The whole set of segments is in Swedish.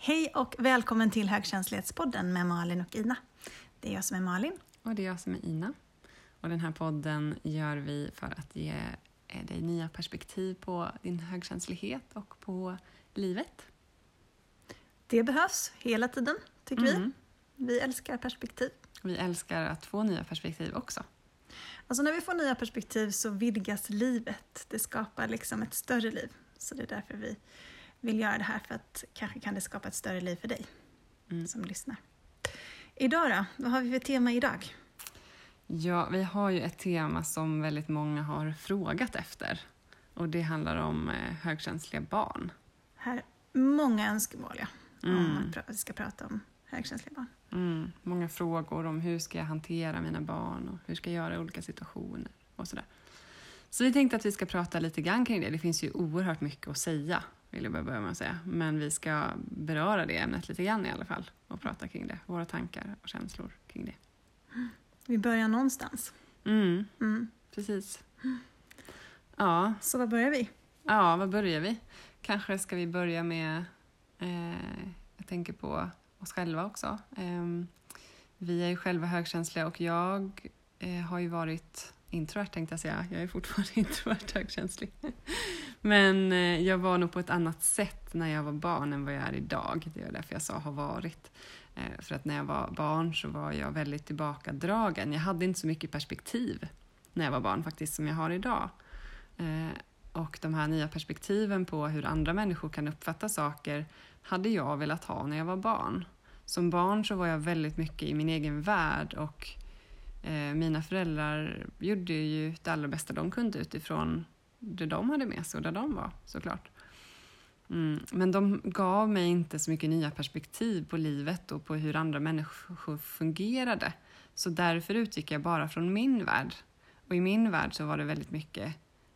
Hej och välkommen till Högkänslighetspodden med Malin och Ina. Det är jag som är Malin. Och det är jag som är Ina. Och den här podden gör vi för att ge dig nya perspektiv på din högkänslighet och på livet. Det behövs hela tiden, tycker vi. Vi älskar perspektiv. Vi älskar att få nya perspektiv också. Alltså när vi får nya perspektiv så vidgas livet. Det skapar liksom ett större liv. Så det är därför vi vill göra det här, för att kanske kan det skapa ett större liv för dig som lyssnar. Idag då? Vad har vi för tema idag? Ja, vi har ju ett tema som väldigt många har frågat efter. Och det handlar om högkänsliga barn. Här är många önskemål, ja. Om vi ska prata om högkänsliga barn. Många frågor om hur ska jag hantera mina barn och hur ska jag göra i olika situationer och sådär. Så vi tänkte att vi ska prata lite grann kring det. Det finns ju oerhört mycket att säga, vill jag börja med att säga. Men vi ska beröra det ämnet lite grann i alla fall och prata kring det. Våra tankar och känslor kring det. Vi börjar någonstans. Precis. Ja. Så vad börjar vi? Ja, vad börjar vi? Kanske ska vi börja med, jag tänker på oss själva också. Vi är ju själva högkänsliga och jag har ju varit introvert, tänkte jag säga. Jag är fortfarande introvert högkänslig. Men jag var nog på ett annat sätt när jag var barn än vad jag är idag. Det är därför jag sa har varit. För att när jag var barn så var jag väldigt tillbakadragen. Jag hade inte så mycket perspektiv när jag var barn faktiskt som jag har idag. Och de här nya perspektiven på hur andra människor kan uppfatta saker hade jag velat ha när jag var barn. Som barn så var jag väldigt mycket i min egen värld och mina föräldrar gjorde ju det allra bästa de kunde utifrån det de hade med sig och där de var, såklart. Men de gav mig inte så mycket nya perspektiv på livet och på hur andra människor fungerade. Så därför utgick jag bara från min värld. Och i min värld så var det väldigt mycket,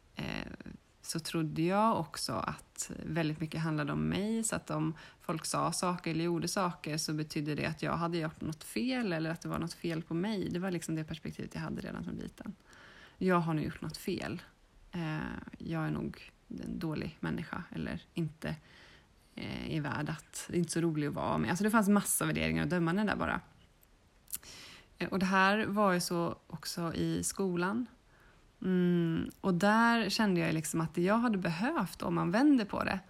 så trodde jag också att väldigt mycket handlade om mig. Så att om folk sa saker eller gjorde saker så betydde det att jag hade gjort något fel eller att det var något fel på mig. Det var liksom det perspektivet jag hade redan från liten. Jag har nu gjort något fel. Jag är nog en dålig människa eller inte är värd att, inte så rolig att vara med. Alltså det fanns massa värderingar och dömanden där bara. Och det här var ju så också i skolan. Och där kände jag liksom att det jag hade behövt, om man vänder på det,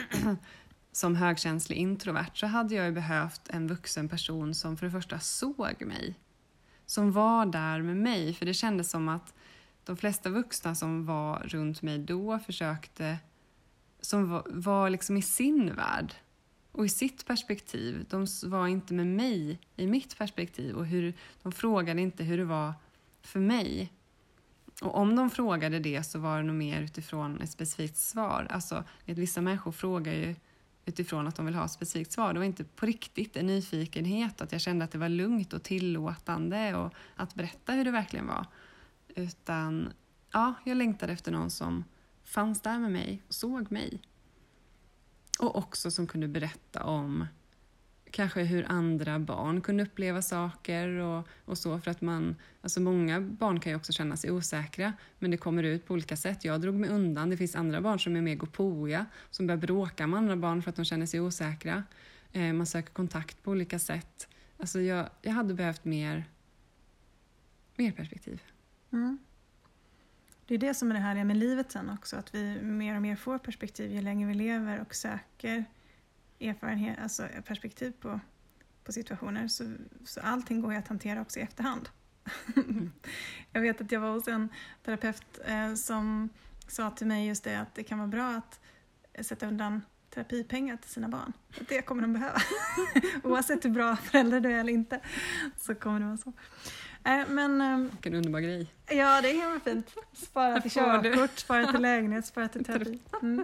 som högkänslig introvert, så hade jag ju behövt en vuxen person som för det första såg mig. Som var där med mig. För det kändes som att de flesta vuxna som var runt mig då försökte, som var liksom i sin värld och i sitt perspektiv. De var inte med mig i mitt perspektiv och de frågade inte hur det var för mig. Och om de frågade det så var det nog mer utifrån ett specifikt svar. Alltså, vissa människor frågar ju utifrån att de vill ha ett specifikt svar. Det var inte på riktigt en nyfikenhet, att jag kände att det var lugnt och tillåtande och att berätta hur det verkligen var. Utan ja, jag längtade efter någon som fanns där med mig och såg mig. Och också som kunde berätta om kanske hur andra barn kunde uppleva saker och så. För att många barn kan ju också känna sig osäkra, men det kommer ut på olika sätt. Jag drog mig undan. Det finns andra barn som är mer gåpåiga, som börjar bråka med andra barn för att de känner sig osäkra. Man söker kontakt på olika sätt. Alltså jag hade behövt mer perspektiv. Det är det som är det här med livet sen också, att vi mer och mer får perspektiv ju längre vi lever och söker erfarenhet, alltså perspektiv på situationer. Så allting går ju att hantera också i efterhand. Jag vet att jag var hos en terapeut som sa till mig just det, att det kan vara bra att sätta undan terapipengar till sina barn. Att det kommer de behöva. Oavsett hur bra föräldrar du är eller inte, så kommer det vara så. Vilken underbar grej. Ja, det är helt fint. Spara till körkort, spara till lägenhet, spara till terapi.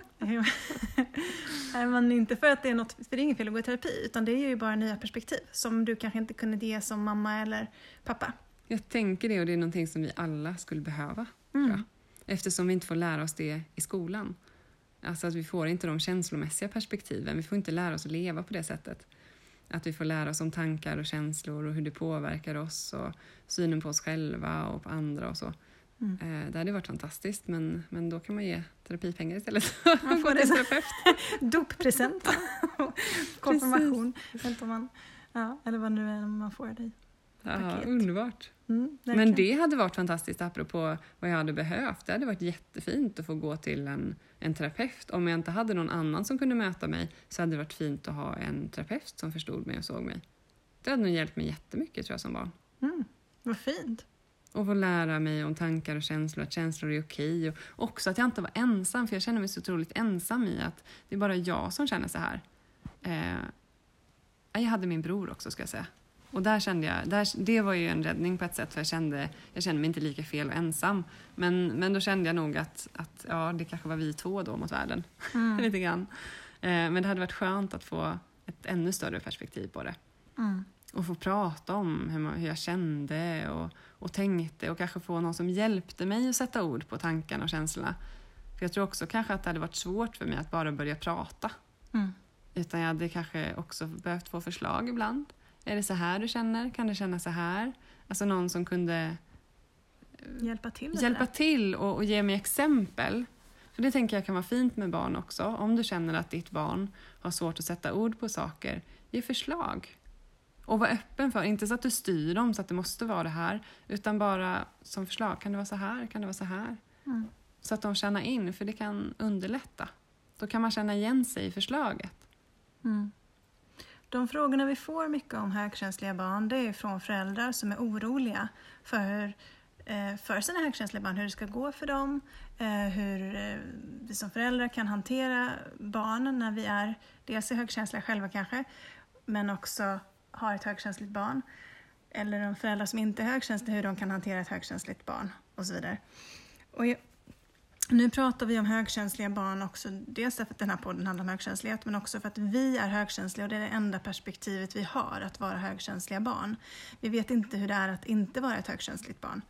Men inte för att det är något, för det är ingen fel att gå i terapi, utan det är ju bara nya perspektiv som du kanske inte kunde ge som mamma eller pappa. Jag tänker det, och det är någonting som vi alla skulle behöva. Tror jag. Eftersom vi inte får lära oss det i skolan. Alltså att vi får inte de känslomässiga perspektiven. Vi får inte lära oss att leva på det sättet. Att vi får lära oss om tankar och känslor och hur det påverkar oss och synen på oss själva och på andra och så. Det hade varit fantastiskt, men då kan man ge terapipengar istället. Man får det terapeut. Doppresent. Konfirmation. Eller vad nu är man får det i. Ja, underbart. Men det hade varit fantastiskt apropå vad jag hade behövt. Det hade varit jättefint att få gå till en terapeut. Om jag inte hade någon annan som kunde möta mig så hade det varit fint att ha en terapeut som förstod mig och såg mig. Det hade nog hjälpt mig jättemycket tror jag som barn. Vad fint. Och få lära mig om tankar och känslor, att känslor är okej. Och också att jag inte var ensam, för jag känner mig så otroligt ensam i att det är bara jag som känner så här. Jag hade min bror också ska jag säga. Och där kände jag, det var ju en räddning på ett sätt, för jag kände mig inte lika fel och ensam. Men då kände jag nog att det kanske var vi två då mot världen. Lite grann. Men det hade varit skönt att få ett ännu större perspektiv på det. Och få prata om hur jag kände och tänkte. Och kanske få någon som hjälpte mig att sätta ord på tankarna och känslorna. För jag tror också kanske att det hade varit svårt för mig att bara börja prata. Utan jag hade kanske också behövt få förslag ibland. Är det så här du känner? Kan du känna så här? Alltså någon som kunde hjälpa till och ge mig exempel. För det tänker jag kan vara fint med barn också. Om du känner att ditt barn har svårt att sätta ord på saker, ge förslag. Och var öppen för, inte så att du styr dem så att det måste vara det här. Utan bara som förslag, kan det vara så här? Kan det vara så här? Så att de känner in, för det kan underlätta. Då kan man känna igen sig i förslaget. De frågorna vi får mycket om högkänsliga barn, det är från föräldrar som är oroliga för sina högkänsliga barn, hur det ska gå för dem, hur vi som föräldrar kan hantera barn när vi är dels är högkänsliga själva kanske, men också har ett högkänsligt barn. Eller de föräldrar som inte är högkänsliga, hur de kan hantera ett högkänsligt barn och så vidare. Och nu pratar vi om högkänsliga barn också, dels för att den här podden handlar om högkänslighet, men också för att vi är högkänsliga och det är det enda perspektivet vi har, att vara högkänsliga barn. Vi vet inte hur det är att inte vara ett högkänsligt barn.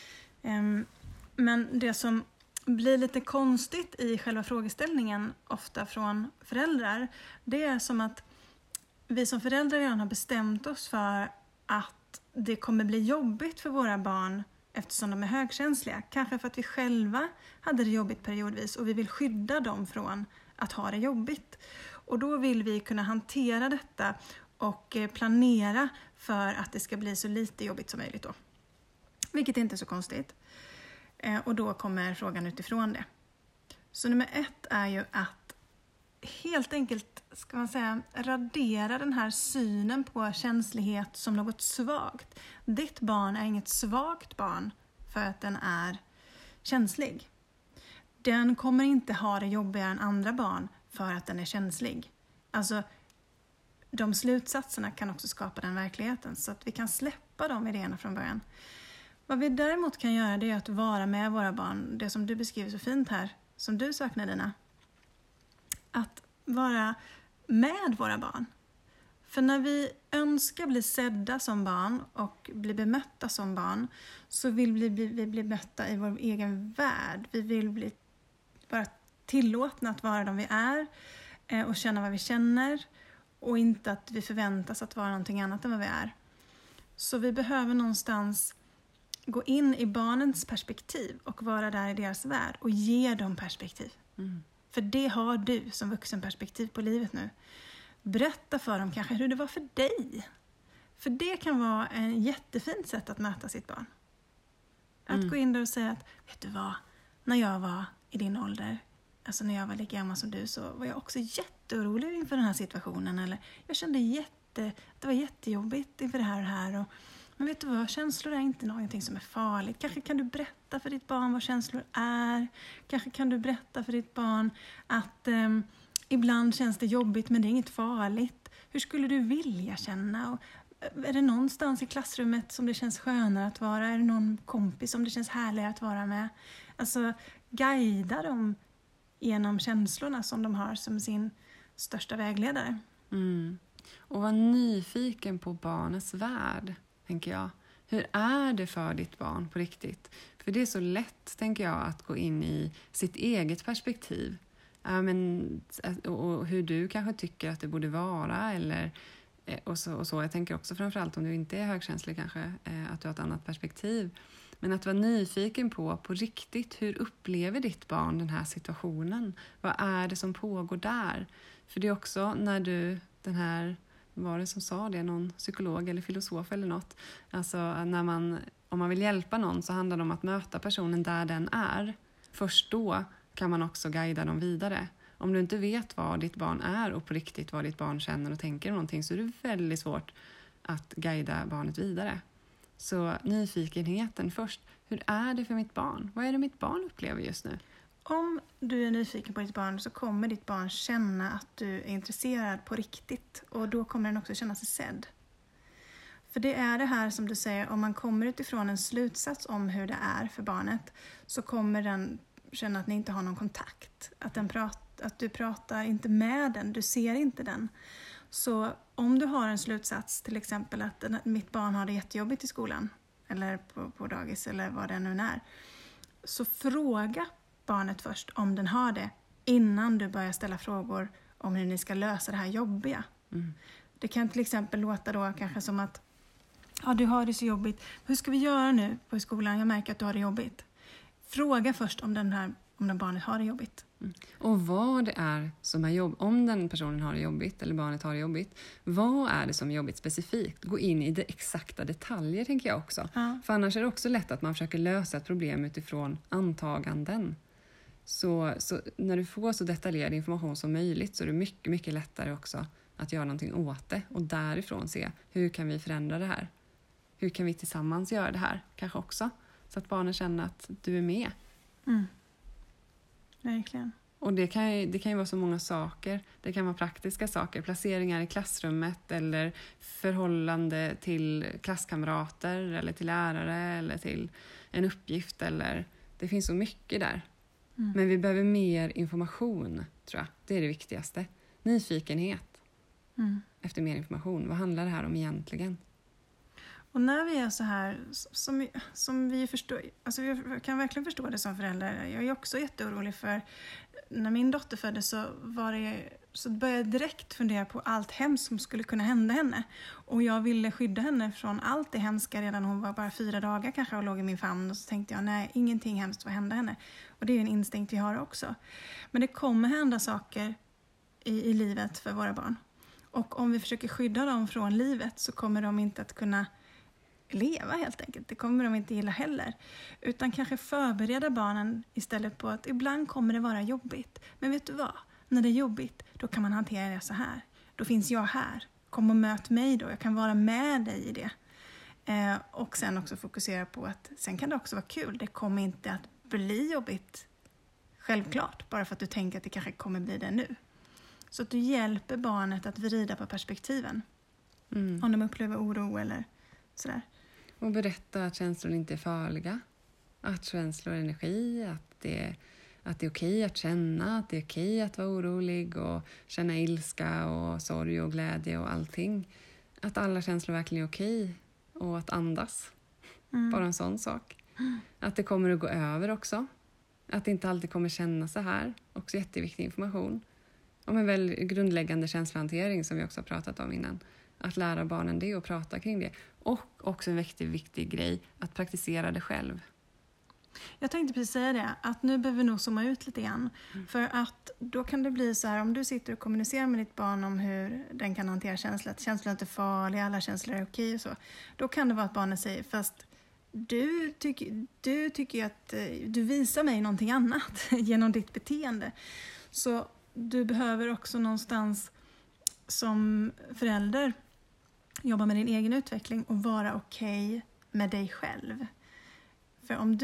Men det som blir lite konstigt i själva frågeställningen, ofta från föräldrar, det är som att vi som föräldrar redan har bestämt oss för att det kommer bli jobbigt för våra barn eftersom de är högkänsliga. Kanske för att vi själva hade det jobbigt periodvis och vi vill skydda dem från att ha det jobbigt. Och då vill vi kunna hantera detta och planera för att det ska bli så lite jobbigt som möjligt då. Vilket inte är så konstigt. Och då kommer frågan utifrån det. Så nummer 1 är ju att helt enkelt, ska man säga, radera den här synen på känslighet som något svagt. Ditt barn är inget svagt barn för att den är känslig. Den kommer inte ha det jobbigare än andra barn för att den är känslig. Alltså, de slutsatserna kan också skapa den verkligheten, så att vi kan släppa de idéerna från början. Vad vi däremot kan göra, det är att vara med våra barn, det som du beskriver så fint här, som du saknar dina. Att vara med våra barn. För när vi önskar bli sedda som barn och bli bemötta som barn, så vill vi bli mötta i vår egen värld. Vi vill bli bara tillåtna att vara de vi är och känna vad vi känner, och inte att vi förväntas att vara någonting annat än vad vi är. Så vi behöver någonstans gå in i barnens perspektiv och vara där i deras värld och ge dem perspektiv. För det har du som vuxen perspektiv på livet nu. Berätta för dem kanske hur det var för dig. För det kan vara en jättefint sätt att möta sitt barn. Att gå in där och säga att, vet du vad, när jag var i din ålder, alltså när jag var lika gammal som du, så var jag också jätteorolig inför den här situationen. Eller jag kände att det var jättejobbigt inför det här. Men vet du vad, känslor är inte någonting som är farligt. Kanske kan du berätta för ditt barn vad känslor är. Kanske kan du berätta för ditt barn att ibland känns det jobbigt, men det är inget farligt. Hur skulle du vilja känna? Och är det någonstans i klassrummet som det känns skönare att vara? Är det någon kompis som det känns härligare att vara med? Alltså, guida dem genom känslorna som de har som sin största vägledare. Och var nyfiken på barnets värld, tänker jag. Hur är det för ditt barn på riktigt? För det är så lätt, tänker jag, att gå in i sitt eget perspektiv. Och hur du kanske tycker att det borde vara. Och så. Jag tänker också framförallt om du inte är högkänslig kanske, att du har ett annat perspektiv. Men att vara nyfiken på riktigt, hur upplever ditt barn den här situationen? Vad är det som pågår där? För det är också när du, var det som sa det, någon psykolog eller filosof eller något. Alltså om man vill hjälpa någon så handlar det om att möta personen där den är. Först då kan man också guida dem vidare. Om du inte vet vad ditt barn är och på riktigt vad ditt barn känner och tänker om någonting, så är det väldigt svårt att guida barnet vidare. Så nyfikenheten först. Hur är det för mitt barn? Vad är det mitt barn upplever just nu? Om du är nyfiken på ditt barn så kommer ditt barn känna att du är intresserad på riktigt. Och då kommer den också känna sig sedd. För det är det här som du säger, om man kommer utifrån en slutsats om hur det är för barnet, så kommer den känna att ni inte har någon kontakt. Att du pratar inte med den, du ser inte den. Så om du har en slutsats, till exempel att mitt barn har det jättejobbigt i skolan, eller på dagis, eller vad det nu är, så fråga barnet först om den har det, innan du börjar ställa frågor om hur ni ska lösa det här jobbiga. Det kan till exempel låta då kanske som att du har det så jobbigt. Hur ska vi göra nu på skolan? Jag märker att du har det jobbigt. Fråga först om den barnet har det jobbigt. Och vad det är som är jobbigt. Om den personen har det jobbigt eller barnet har det jobbigt. Vad är det som är jobbigt specifikt? Gå in i det exakta detaljer, tänker jag också. Ja. För annars är det också lätt att man försöker lösa ett problem utifrån antaganden. Så när du får så detaljerad information som möjligt så är det mycket, mycket lättare också att göra någonting åt det. Och därifrån se, hur kan vi förändra det här? Hur kan vi tillsammans göra det här? Kanske också. Så att barnen känner att du är med. Verkligen. Och det kan ju vara så många saker. Det kan vara praktiska saker. Placeringar i klassrummet eller förhållande till klasskamrater eller till lärare eller till en uppgift. Det finns så mycket där. Men vi behöver mer information, tror jag. Det är det viktigaste. Nyfikenhet efter mer information. Vad handlar det här om egentligen? Och när vi är så här, som vi förstår, alltså vi kan verkligen förstå det som förälder. Jag är också jätteorolig för, när min dotter föddes så började jag direkt fundera på allt hemskt som skulle kunna hända henne. Och jag ville skydda henne från allt det hemska redan hon var bara 4 dagar kanske och låg i min famn. Och så tänkte jag, nej, ingenting hemskt får hända henne. Och det är ju en instinkt vi har också. Men det kommer hända saker i livet för våra barn. Och om vi försöker skydda dem från livet så kommer de inte att kunna leva helt enkelt. Det kommer de inte gilla heller. Utan kanske förbereda barnen istället på att ibland kommer det vara jobbigt. Men vet du vad? När det är jobbigt, då kan man hantera det så här. Då finns jag här. Kom och möt mig då. Jag kan vara med dig i det. Och sen också fokusera på att sen kan det också vara kul. Det kommer inte att bli jobbigt självklart. Bara för att du tänker att det kanske kommer bli det nu. Så att du hjälper barnet att vrida på perspektiven. Om de upplever oro eller sådär. Och berätta att känslor inte är farliga. Att känslor är energi. Att det är okej att känna. Att det är okej att vara orolig. Och känna ilska och sorg och glädje och allting. Att alla känslor verkligen är okej. Och att andas. Bara en sån sak. Att det kommer att gå över också. Att det inte alltid kommer känna så här. Också jätteviktig information. Om en väl grundläggande känslohantering som vi också har pratat om innan. Att lära barnen det och prata kring det. Och också en viktig grej, att praktisera det själv. Jag tänkte precis säga det, att nu behöver vi nog zooma ut lite grann. För att då kan det bli så här, om du sitter och kommunicerar med ditt barn om hur den kan hantera känslor, att känslor inte är farliga, alla känslor är okej och så. Då kan det vara att barnet säger, fast du tycker att du visar mig någonting annat genom ditt beteende. Så du behöver också någonstans som förälder jobba med din egen utveckling och vara okej med dig själv. För om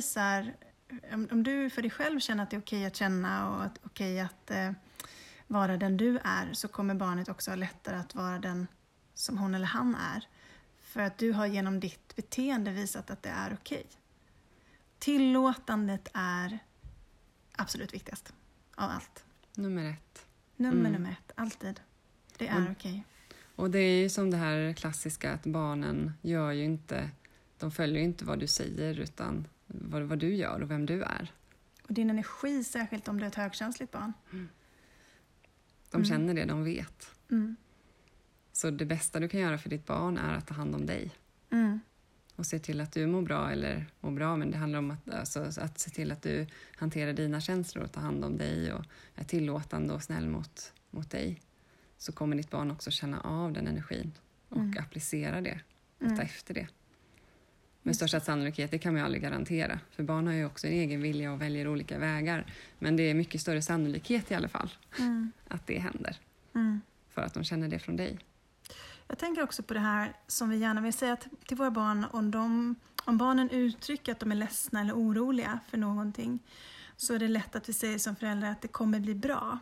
du för dig själv känner att det är okej att känna och att okej att vara den du är, så kommer barnet också ha lättare att vara den som hon eller han är. För att du har genom ditt beteende visat att det är okej. Tillåtandet är absolut viktigast av allt. Nummer 1. Nummer 1, alltid. Det är okej. Och det är ju som det här klassiska att barnen de följer ju inte vad du säger utan vad du gör och vem du är. Och din energi, särskilt om du är ett högkänsligt barn. De känner det, de vet. Så det bästa du kan göra för ditt barn är att ta hand om dig. och ser till att du mår bra eller mår bra, men det handlar om att se till att du hanterar dina känslor och tar hand om dig och är tillåtande och snäll mot dig, så kommer ditt barn också känna av den energin och applicera det och ta efter det. Med största sannolikhet, det kan man ju aldrig garantera, för barn har ju också en egen vilja och väljer olika vägar, men det är mycket större sannolikhet i alla fall att det händer, för att de känner det från dig. Jag tänker också på det här som vi gärna vill säga till våra barn, om barnen uttrycker att de är ledsna eller oroliga för någonting, så är det lätt att vi säger som föräldrar att det kommer bli bra.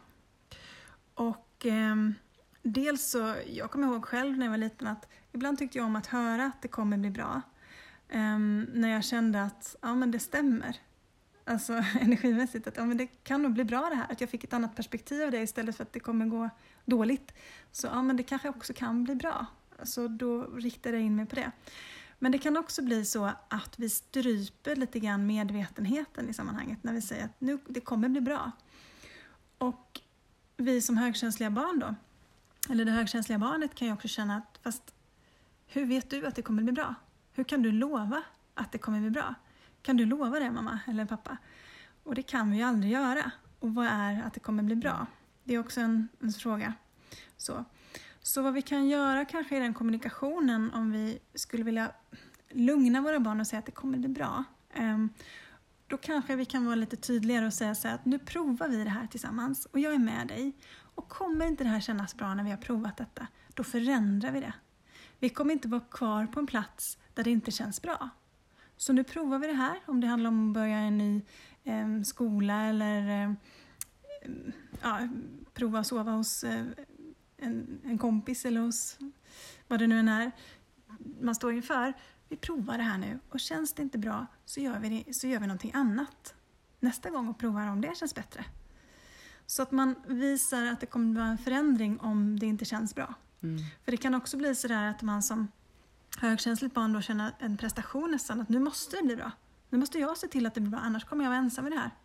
Och dels så, jag kommer ihåg själv när jag var liten att ibland tyckte jag om att höra att det kommer bli bra. När jag kände att men det stämmer. Alltså energimässigt, att men det kan nog bli bra det här. Att jag fick ett annat perspektiv av det istället för att det kommer gå dåligt. Så men det kanske också kan bli bra. Så då riktar jag in mig på det. Men det kan också bli så att vi stryper lite grann medvetenheten i sammanhanget när vi säger att nu, det kommer bli bra. Och vi som högkänsliga barn då, eller det högkänsliga barnet kan ju också känna att fast hur vet du att det kommer bli bra? Hur kan du lova att det kommer bli bra? Kan du lova det, mamma eller pappa? Och det kan vi ju aldrig göra. Och vad är att det kommer bli bra? Det är också en fråga. Så vad vi kan göra kanske i den kommunikationen, om vi skulle vilja lugna våra barn och säga att det kommer bli bra. Då kanske vi kan vara lite tydligare och säga så här att nu provar vi det här tillsammans och jag är med dig. Och kommer inte det här kännas bra när vi har provat detta, då förändrar vi det. Vi kommer inte vara kvar på en plats där det inte känns bra. Så nu provar vi det här, om det handlar om att börja en ny skola eller prova att sova hos en kompis eller hos vad det nu än är man står inför. Vi provar det här nu och känns det inte bra så gör vi någonting annat nästa gång och provar om det känns bättre. Så att man visar att det kommer att vara en förändring om det inte känns bra. För det kan också bli så där att man som högkänsligt barn då känner en prestation nästan, att nu måste det bli bra. Nu måste jag se till att det blir bra, annars kommer jag vara ensam i det här.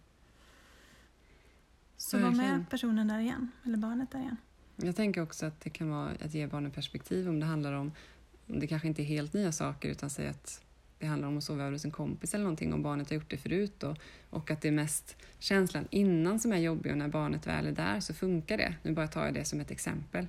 Så var med personen där igen, eller barnet där igen. Jag tänker också att det kan vara att ge barnen perspektiv om det handlar om det kanske inte är helt nya saker, utan säga att det handlar om att sova över hos en kompis eller någonting, om barnet har gjort det förut och att det är mest känslan innan som är jobbig, och när barnet väl är där så funkar det. Nu bara tar jag det som ett exempel.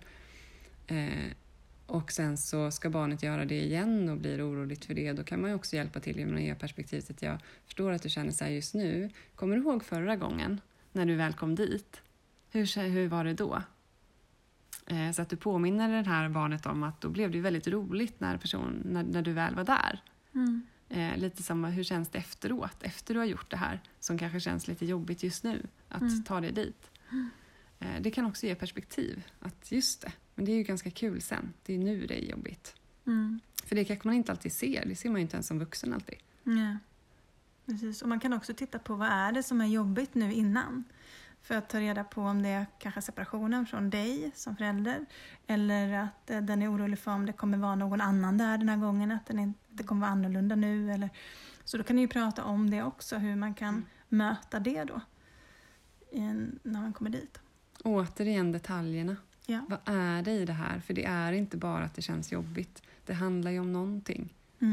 Och sen så ska barnet göra det igen och blir oroligt för det. Då kan man ju också hjälpa till genom att ge perspektivet att jag förstår att du känner så här just nu. Kommer du ihåg förra gången när du väl kom dit? Hur var det då? Så att du påminner det här barnet om att då blev det väldigt roligt när du väl var där. Lite som hur känns det efteråt, efter du har gjort det här som kanske känns lite jobbigt just nu, att ta dig dit. Det kan också ge perspektiv, att just det, men det är ju ganska kul sen, det är nu det är jobbigt. För det kanske man inte alltid ser, det ser man ju inte ens som vuxen alltid. Ja, precis. Och man kan också titta på vad är det som är jobbigt nu innan, för att ta reda på om det är kanske separationen från dig som förälder, eller att den är orolig för om det kommer vara någon annan där den här gången, att det kommer vara annorlunda nu. Eller, så då kan ni ju prata om det också, hur man kan möta det då när man kommer dit. Återigen detaljerna. Ja. Vad är det i det här? För det är inte bara att det känns jobbigt. Det handlar ju om någonting.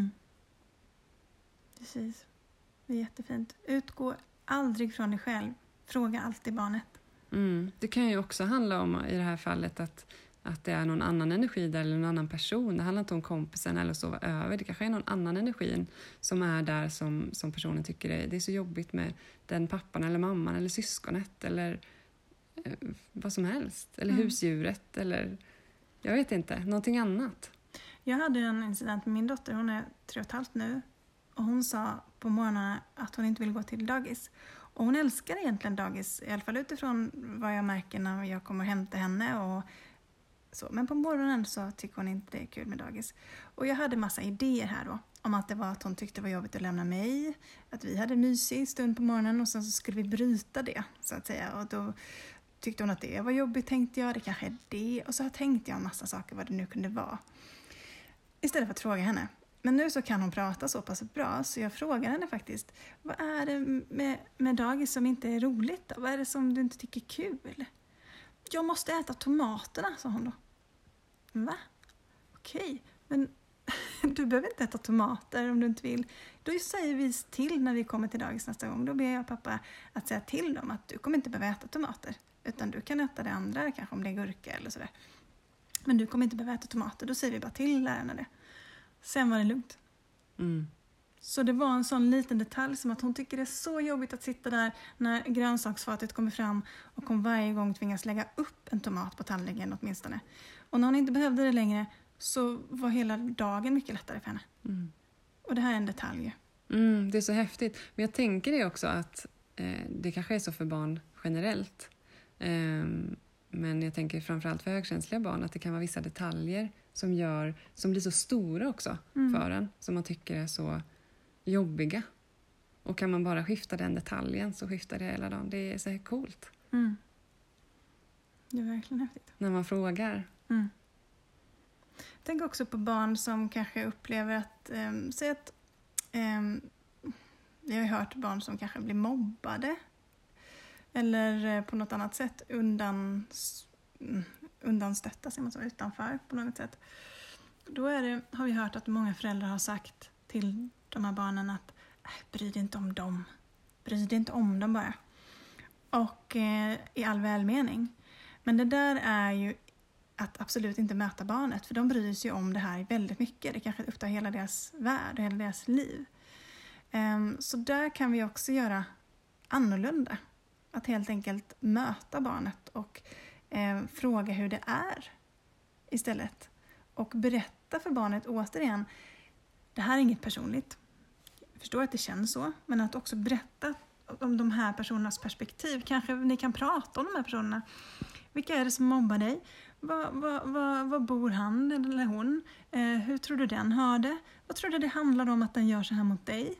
Precis. Det är jättefint. Utgå aldrig från dig själv. Fråga alltid barnet. Det kan ju också handla om i det här fallet att det är någon annan energi där, eller någon annan person. Det handlar inte om kompisen eller att sova över. Det kanske är någon annan energi som är där som personen tycker det är så jobbigt med den pappan eller mamman eller syskonet eller vad som helst. Eller husdjuret eller jag vet inte, någonting annat. Jag hade en incident med min dotter, hon är 3,5 nu. Och hon sa på morgonen att hon inte vill gå till dagis. Och hon älskar egentligen dagis, i alla fall utifrån vad jag märker när jag kommer hem till henne. Och så. Men på morgonen så tycker hon inte det är kul med dagis. Och jag hade massa idéer här då. Om att det var att hon tyckte det var jobbigt att lämna mig. Att vi hade en mysig stund på morgonen och sen så skulle vi bryta det så att säga. Och då tyckte hon att det var jobbigt, tänkte jag. Det kanske är det. Och så tänkte jag en massa saker vad det nu kunde vara. Istället för att fråga henne. Men nu så kan hon prata så pass bra så jag frågar henne faktiskt. Vad är det med dagis som inte är roligt då? Vad är det som du inte tycker är kul? Jag måste äta tomaterna, sa hon då. Va? Okej, men du behöver inte äta tomater om du inte vill. Då säger vi till när vi kommer till dagis nästa gång. Då ber jag pappa att säga till dem att du kommer inte behöva äta tomater. Utan du kan äta det andra, kanske om det är gurka eller sådär. Men du kommer inte behöva äta tomater. Då säger vi bara till lärarna det. Sen var det lugnt. Mm. Så det var en sån liten detalj som att hon tycker det är så jobbigt att sitta där när grönsaksfatet kommer fram och hon varje gång tvingas lägga upp en tomat på tallriken åtminstone. Och när hon inte behövde det längre så var hela dagen mycket lättare för henne. Mm. Och det här är en detalj. Det är så häftigt. Men jag tänker det också att det kanske är så för barn generellt. Men jag tänker framförallt för högkänsliga barn att det kan vara vissa detaljer som blir så stora också för en. Som man tycker är så jobbiga. Och kan man bara skifta den detaljen så skiftar det hela dagen. Det är så här coolt. Mm. Det är verkligen häftigt. När man frågar. Mm. Tänk också på barn som kanske upplever att... säg att jag har hört barn som kanske blir mobbade. Eller på något annat sätt undanstötta, säger man så, utanför på något sätt. Då har vi hört att många föräldrar har sagt till de här barnen att bry dig inte om dem. Bry dig inte om dem bara. Och i all välmening. Men det där är ju att absolut inte möta barnet. För de bryr sig om det här väldigt mycket. Det kanske upptar hela deras värld och hela deras liv. Så där kan vi också göra annorlunda. Att helt enkelt möta barnet och fråga hur det är istället. Och berätta för barnet återigen, det här är inget personligt. Jag förstår att det känns så, men att också berätta om de här personernas perspektiv. Kanske ni kan prata om de här personerna. Vilka är det som mobbar dig? Var bor han eller hon? Hur tror du den har det? Vad tror du det handlar om att den gör så här mot dig?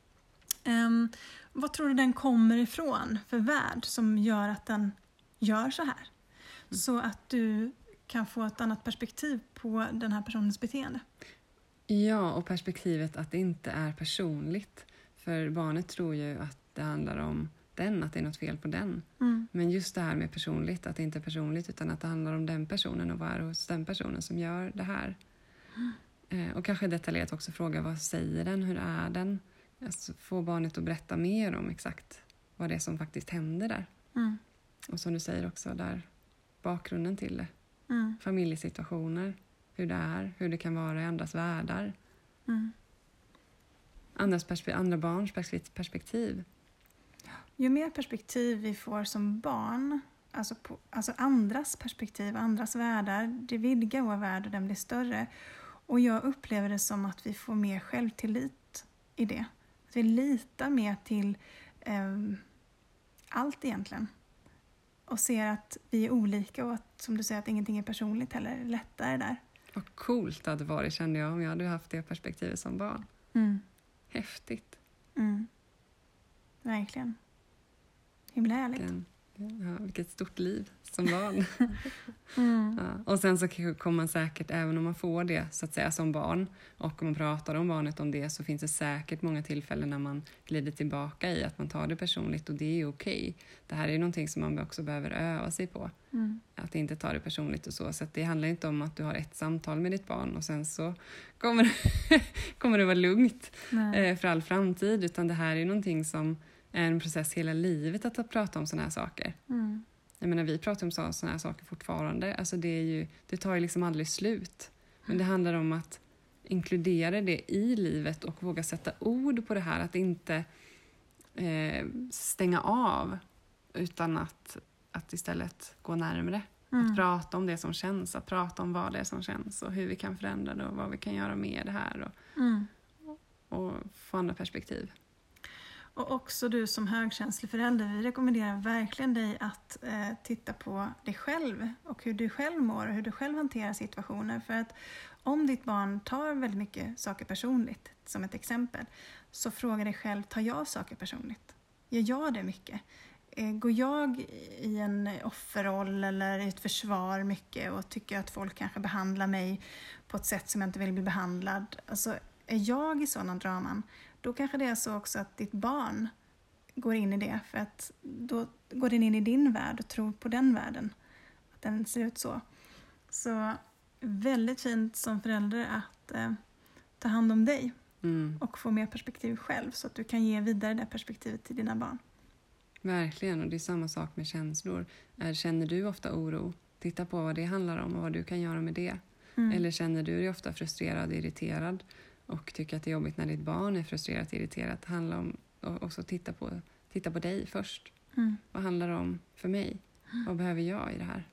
Vad tror du den kommer ifrån för värld som gör att den gör så här? Så att du kan få ett annat perspektiv på den här personens beteende. Ja, och perspektivet att det inte är personligt. För barnet tror ju att det handlar om den, att det är något fel på den. Men just det här med personligt, att det inte är personligt utan att det handlar om den personen och vad är det hos den personen som gör det här. Och kanske detaljerat också fråga, vad säger den, hur är den? Alltså, få barnet att berätta mer om exakt vad det är som faktiskt händer där. Och som du säger också där, bakgrunden till det. Familjesituationer, hur det är, hur det kan vara i andras världar. Andra barns perspektiv. Ju mer perspektiv vi får som barn, alltså andras perspektiv, andras världar, det vidgar vår värld och den blir större. Och jag upplever det som att vi får mer självtillit i det. Att vi litar mer till allt egentligen. Och ser att vi är olika och att, som du säger, att ingenting är personligt heller. Lättare där. Vad coolt det hade varit, kände jag, om jag hade haft det perspektivet som barn. Häftigt. Verkligen. Himla härligt. Ja, vilket stort liv som barn. Ja. Och sen så kommer man säkert, även om man får det så att säga som barn och om man pratar om barnet om det, så finns det säkert många tillfällen när man glider tillbaka i att man tar det personligt, och det är okej. Det här är någonting som man också behöver öva sig på. Att inte ta det personligt och så. Så att det handlar inte om att du har ett samtal med ditt barn och sen så kommer det vara lugnt för all framtid, utan det här är någonting som är en process hela livet att prata om såna här saker. Jag menar, vi pratar om såna här saker fortfarande. Alltså det tar ju liksom aldrig slut. Men det handlar om att inkludera det i livet och våga sätta ord på det här. Att inte stänga av, utan att istället gå närmare. Att prata om det som känns, att prata om vad det är som känns och hur vi kan förändra det och vad vi kan göra med det här. Och få andra perspektiv. Och också du som högkänslig förälder, vi rekommenderar verkligen dig att titta på dig själv och hur du själv mår och hur du själv hanterar situationer. För att om ditt barn tar väldigt mycket saker personligt, som ett exempel, så fråga dig själv, tar jag saker personligt? Gör jag det mycket? Går jag i en offerroll eller i ett försvar mycket och tycker att folk kanske behandlar mig på ett sätt som jag inte vill bli behandlad? Alltså, är jag i sådana draman, då kanske det är så också att ditt barn går in i det. För att då går den in i din värld och tror på den världen. Att den ser ut så. Så väldigt fint som förälder att ta hand om dig Mm. och få mer perspektiv själv så att du kan ge vidare det perspektivet till dina barn. Verkligen, och det är samma sak med känslor. Känner du ofta oro? Titta på vad det handlar om och vad du kan göra med det. Eller känner du dig ofta frustrerad och irriterad och tycker att det är jobbigt när ditt barn är frustrerat och irriterat? Det handlar om att titta på dig först. Vad handlar det om för mig? Vad behöver jag i det här?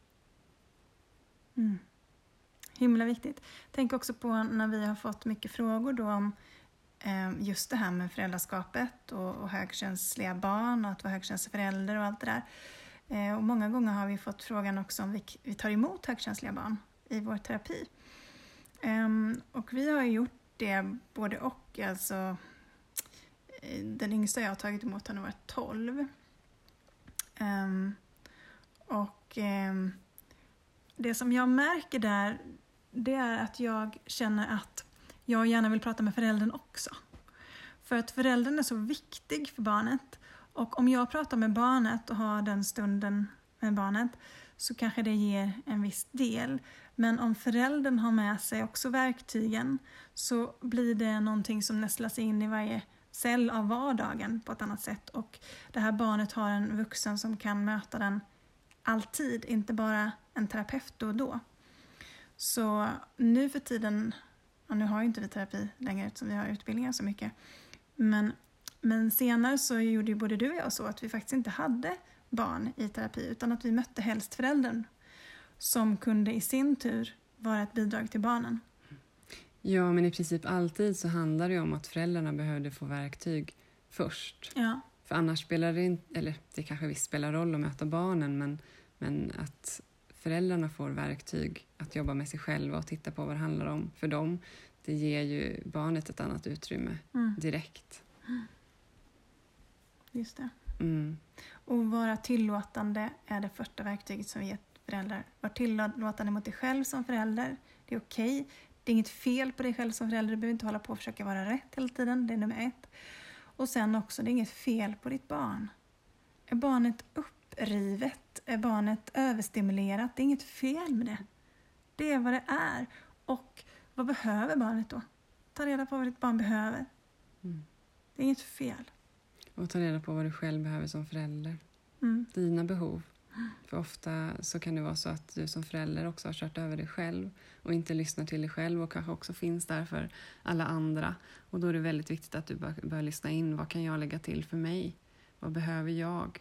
Himla viktigt. Tänk också på när vi har fått mycket frågor då om just det här med föräldraskapet och högkänsliga barn och att vara högkänslig förälder och allt det där. Och många gånger har vi fått frågan också om vi tar emot högkänsliga barn i vår terapi. Och vi har gjort det både och. Alltså, den yngsta jag har tagit emot har varit 12. Det som jag märker där, det är att jag känner att jag gärna vill prata med föräldern också. För att föräldern är så viktig för barnet. Och om jag pratar med barnet och har den stunden med barnet så kanske det ger en viss del. Men om föräldern har med sig också verktygen så blir det någonting som nästlas in i varje cell av vardagen på ett annat sätt. Och det här barnet har en vuxen som kan möta den alltid, inte bara en terapeut då och då. Så nu för tiden, och nu har ju inte vi terapi längre eftersom vi har utbildningar så mycket. Men senare så gjorde ju både du och jag så att vi faktiskt inte hade barn i terapi utan att vi mötte helst föräldern som kunde i sin tur vara ett bidrag till barnen. Ja, men i princip alltid så handlar det om att föräldrarna behövde få verktyg först. Ja. För annars spelar det inte, eller det kanske visst spelar roll att möta barnen, men att föräldrarna får verktyg att jobba med sig själva och titta på vad det handlar om för dem, det ger ju barnet ett annat utrymme direkt. Just det. Mm. Och vara tillåtande är det första verktyget som vi ger föräldrar. Var tillåtande mot dig själv som förälder. Det är okej. Det är inget fel på dig själv som förälder. Du behöver inte hålla på och försöka vara rätt hela tiden. Det är nummer 1. Och sen också, det är inget fel på ditt barn. Är barnet upprivet? Är barnet överstimulerat? Det är inget fel med det. Det är vad det är. Och vad behöver barnet då? Ta reda på vad ditt barn behöver. Det är inget fel. Och ta reda på vad du själv behöver som förälder. Dina behov. För ofta så kan det vara så att du som förälder också har kört över dig själv och inte lyssnar till dig själv och kanske också finns där för alla andra. Och då är det väldigt viktigt att du börjar lyssna in. Vad kan jag lägga till för mig? Vad behöver jag?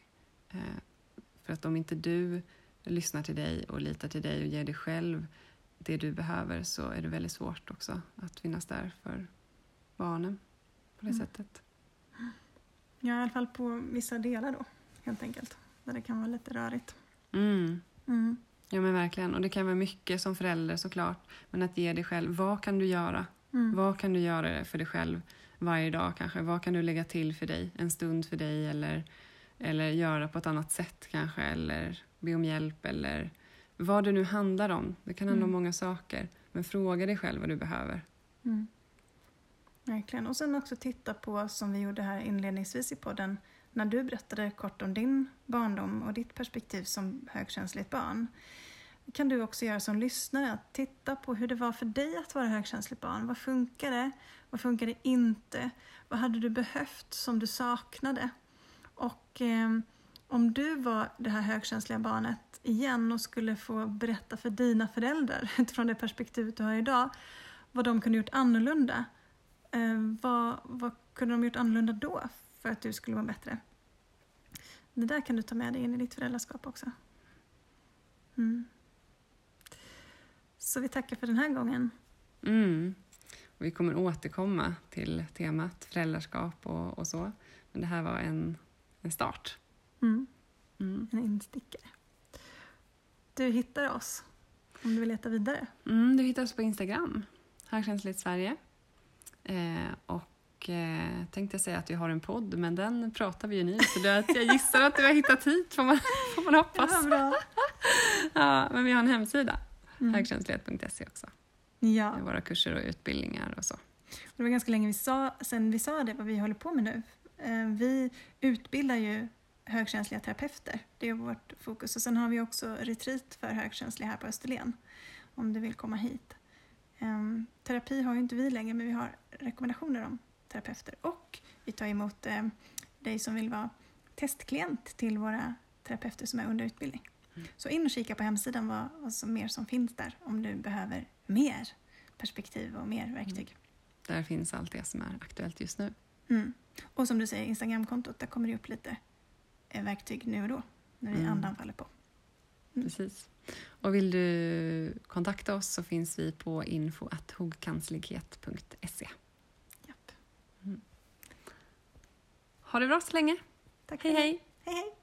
För att om inte du lyssnar till dig och litar till dig och ger dig själv det du behöver så är det väldigt svårt också att finnas där för barnen på det sättet. Ja, i alla fall på vissa delar då, helt enkelt. Där det kan vara lite rörigt. Ja, men verkligen. Och det kan vara mycket som förälder såklart. Men att ge dig själv, vad kan du göra? Vad kan du göra för dig själv varje dag kanske? Vad kan du lägga till för dig? En stund för dig eller göra på ett annat sätt kanske? Eller be om hjälp eller vad det nu handlar om. Det kan handla om många saker. Men fråga dig själv vad du behöver. Verkligen. Och sen också titta på, som vi gjorde här inledningsvis i podden, när du berättade kort om din barndom och ditt perspektiv som högkänsligt barn. Kan du också göra som lyssnare att titta på hur det var för dig att vara högkänsligt barn. Vad funkar det? Vad funkar det inte? Vad hade du behövt som du saknade? Och om du var det här högkänsliga barnet igen och skulle få berätta för dina föräldrar utifrån det perspektivet du har idag, vad de kunde gjort annorlunda. Vad kunde de gjort annorlunda då för att du skulle vara bättre? Det där kan du ta med dig in i ditt föräldraskap också. Så vi tackar för den här gången. Och vi kommer återkomma till temat föräldraskap och så. Men det här var en start. En instickare. Du hittar oss om du vill leta vidare. Du hittar oss på Instagram. Högkänsligt Sverige. Tänkte jag säga att vi har en podd, men den pratar vi ju nu. Så jag gissar att du har hittat hit, får man hoppas. Ja, bra. Ja, men vi har en hemsida. Högkänslighet.se också. Ja. Med våra kurser och utbildningar och så. Det var ganska länge sedan vi sa det, vad vi håller på med nu. Vi utbildar ju högkänsliga terapeuter. Det är vårt fokus. Och sen har vi också retreat för högkänsliga här på Österlen. Om du vill komma hit. Terapi har ju inte vi längre, men vi har rekommendationer om terapeuter. Och vi tar emot dig som vill vara testklient till våra terapeuter som är under utbildning. Så in och kika på hemsidan vad som mer som finns där om du behöver mer perspektiv och mer verktyg. Där finns allt det som är aktuellt just nu. Och som du säger, Instagramkontot, där kommer det upp lite verktyg nu och då när andan faller på. Precis. Och vill du kontakta oss så finns vi på info@hogkanslighet.se. Japp. Ha det bra så länge. Tack. Hej hej! Hej hej!